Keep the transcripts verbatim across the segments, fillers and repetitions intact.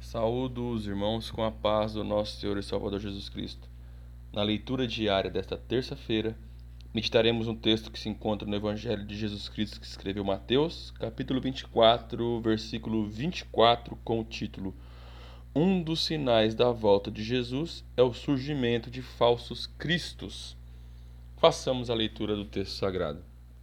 Saúdo os irmãos com a paz do nosso Senhor e Salvador Jesus Cristo. Na leitura diária desta terça-feira, meditaremos um texto que se encontra no Evangelho de Jesus Cristo que escreveu Mateus, capítulo vinte e quatro, versículo vinte e quatro, com o título: Um dos sinais da volta de Jesus é o surgimento de falsos cristos. Façamos a leitura do texto sagrado.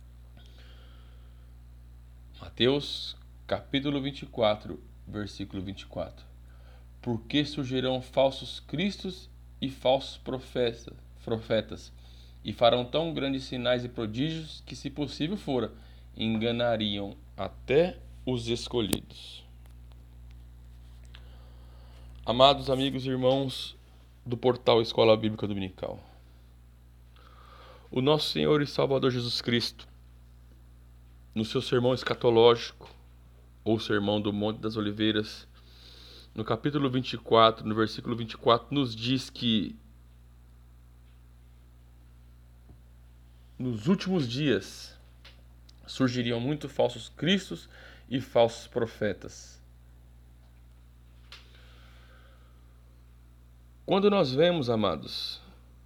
Mateus, capítulo vinte e quatro, versículo vinte e quatro. Porque surgirão falsos cristos e falsos profetas, e farão tão grandes sinais e prodígios que, se possível fora, enganariam até os escolhidos. Amados amigos e irmãos do portal Escola Bíblica Dominical, o nosso Senhor e Salvador Jesus Cristo, no seu sermão escatológico, ou sermão do Monte das Oliveiras, no capítulo vinte e quatro, no versículo vinte e quatro, nos diz que nos últimos dias surgiriam muitos falsos cristos e falsos profetas. Quando nós vemos, amados,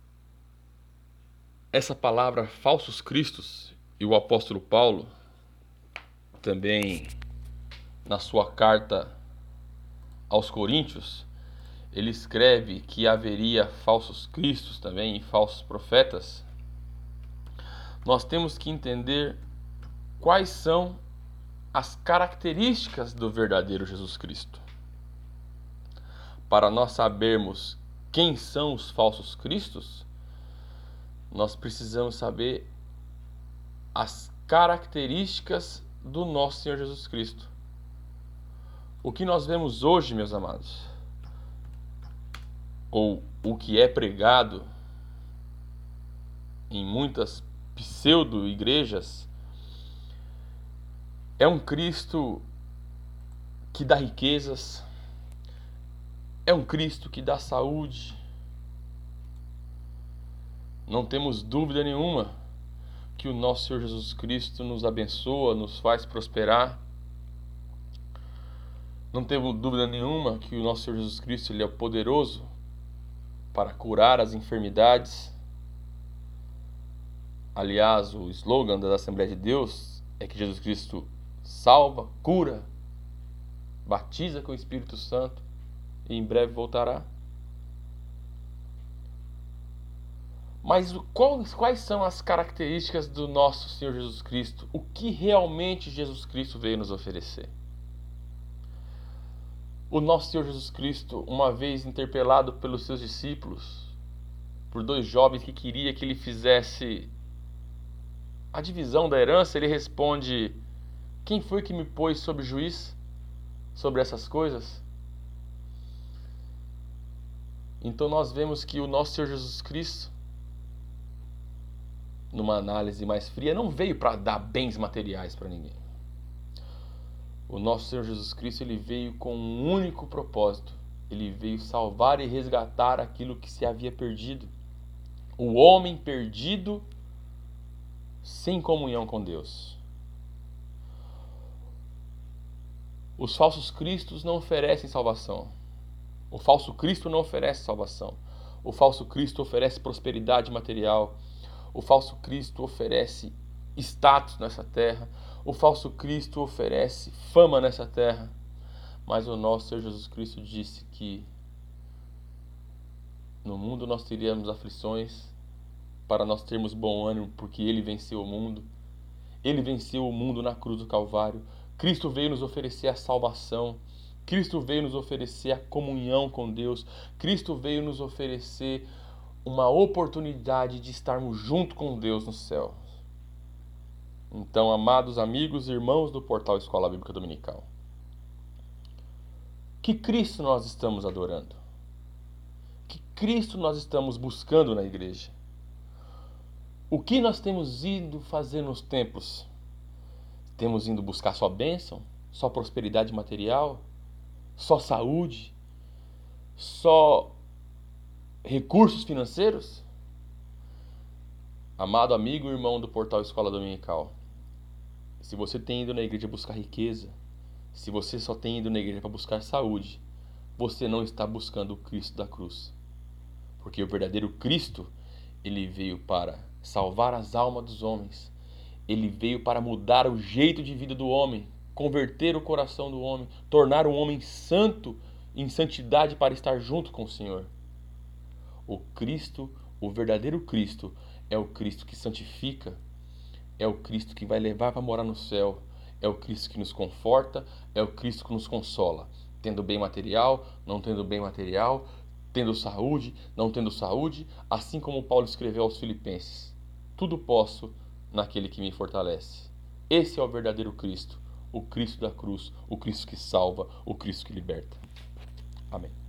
essa palavra falsos cristos, e o apóstolo Paulo, também na sua carta aos Coríntios, ele escreve que haveria falsos cristos também e falsos profetas. Nós temos que entender quais são as características do verdadeiro Jesus Cristo. Para nós sabermos quem são os falsos cristos, nós precisamos saber as características do nosso Senhor Jesus Cristo. O que nós vemos hoje, meus amados, ou o que é pregado em muitas pseudo-igrejas, é um Cristo que dá riquezas, é um Cristo que dá saúde. Não temos dúvida nenhuma que o nosso Senhor Jesus Cristo nos abençoa, nos faz prosperar. Não temos dúvida nenhuma que o nosso Senhor Jesus Cristo ele é poderoso para curar as enfermidades. Aliás, o slogan da Assembleia de Deus é que Jesus Cristo salva, cura, batiza com o Espírito Santo e em breve voltará. Mas quais, quais são as características do nosso Senhor Jesus Cristo? O que realmente Jesus Cristo veio nos oferecer? O nosso Senhor Jesus Cristo, uma vez interpelado pelos seus discípulos, por dois jovens que queria que ele fizesse a divisão da herança, ele responde: quem foi que me pôs sobre juiz sobre essas coisas? Então nós vemos que o nosso Senhor Jesus Cristo, numa análise mais fria, não veio para dar bens materiais para ninguém. O nosso Senhor Jesus Cristo ele veio com um único propósito. Ele veio salvar e resgatar aquilo que se havia perdido. O homem perdido sem comunhão com Deus. Os falsos cristos não oferecem salvação. O falso Cristo não oferece salvação. O falso Cristo oferece prosperidade material. O falso Cristo oferece status nessa terra. O falso Cristo oferece fama nessa terra. Mas o nosso Senhor Jesus Cristo disse que no mundo nós teríamos aflições, para nós termos bom ânimo, porque Ele venceu o mundo. Ele venceu o mundo na cruz do Calvário. Cristo veio nos oferecer a salvação. Cristo veio nos oferecer a comunhão com Deus. Cristo veio nos oferecer uma oportunidade de estarmos junto com Deus no céu. Então, amados amigos e irmãos do portal Escola Bíblica Dominical, que Cristo nós estamos adorando? Que Cristo nós estamos buscando na igreja? O que nós temos ido fazer nos templos? Temos ido buscar só bênção? Só prosperidade material? Só saúde? Só recursos financeiros? Amado amigo e irmão do portal Escola Dominical, se você tem ido na igreja buscar riqueza, se você só tem ido na igreja para buscar saúde, você não está buscando o Cristo da cruz. Porque o verdadeiro Cristo, ele veio para salvar as almas dos homens. Ele veio para mudar o jeito de vida do homem, converter o coração do homem, tornar o homem santo em santidade para estar junto com o Senhor. O Cristo, o verdadeiro Cristo, é o Cristo que santifica, é o Cristo que vai levar para morar no céu, é o Cristo que nos conforta, é o Cristo que nos consola, tendo bem material, não tendo bem material, tendo saúde, não tendo saúde, assim como Paulo escreveu aos Filipenses. Tudo posso naquele que me fortalece. Esse é o verdadeiro Cristo, o Cristo da cruz, o Cristo que salva, o Cristo que liberta. Amém.